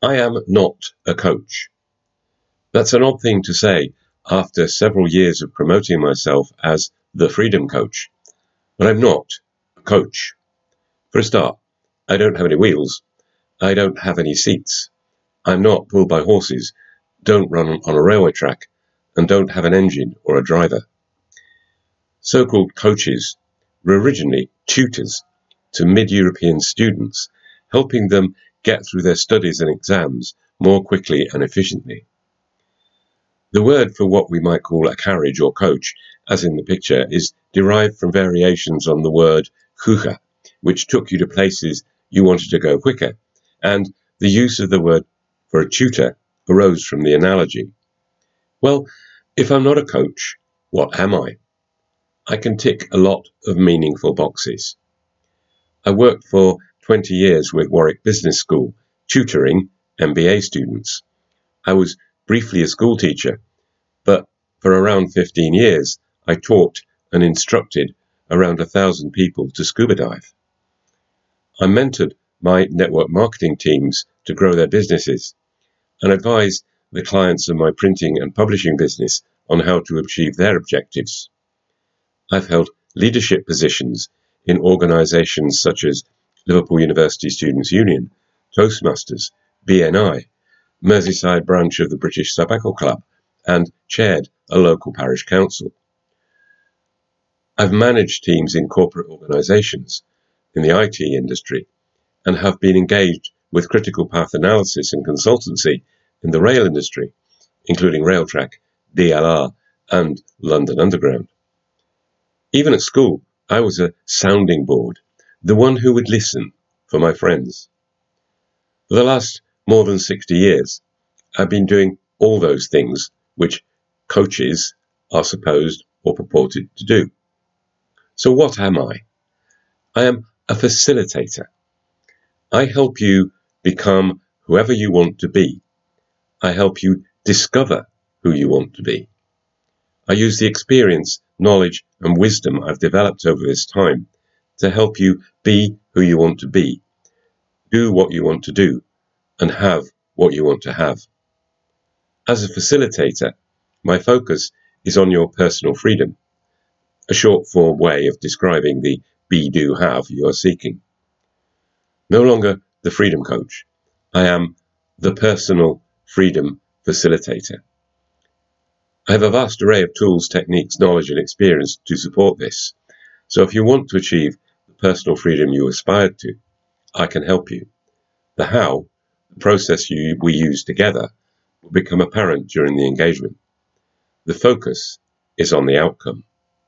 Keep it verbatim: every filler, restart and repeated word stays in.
I am not a coach. That's an odd thing to say after several years of promoting myself as the Freedom Coach. But I'm not a coach. For a start, I don't have any wheels. I don't have any seats. I'm not pulled by horses, don't run on a railway track, and don't have an engine or a driver. So-called coaches were originally tutors to mid-European students, helping them get through their studies and exams more quickly and efficiently. The word for what we might call a carriage or coach, as in the picture, is derived from variations on the word kucha, which took you to places you wanted to go quicker, and the use of the word for a tutor arose from the analogy. Well, if I'm not a coach, what am I? I can tick a lot of meaningful boxes. I worked for twenty years with Warwick Business School, tutoring M B A students. I was briefly a school teacher, but for around fifteen years, I taught and instructed around a thousand people to scuba dive. I mentored my network marketing teams to grow their businesses and advised the clients of my printing and publishing business on how to achieve their objectives. I've held leadership positions in organisations such as Liverpool University Students' Union, Toastmasters, B N I, Merseyside branch of the British Tobacco Club, and chaired a local parish council. I've managed teams in corporate organisations, in the I T industry, and have been engaged with critical path analysis and consultancy in the rail industry, including Railtrack, D L R, and London Underground. Even at school, I was a sounding board, the one who would listen for my friends. For the last more than sixty years, I've been doing all those things which coaches are supposed or purported to do. So what am I? I am a facilitator. I help you become whoever you want to be. I help you discover who you want to be. I use the experience, knowledge, and wisdom I've developed over this time to help you be who you want to be, do what you want to do, and have what you want to have. As a facilitator, my focus is on your personal freedom, a short-form way of describing the be, do, have you are seeking. No longer the freedom coach, I am the personal freedom facilitator. I have a vast array of tools, techniques, knowledge, and experience to support this. So if you want to achieve the personal freedom you aspire to, I can help you. The how, the process you, we use together, will become apparent during the engagement. The focus is on the outcome.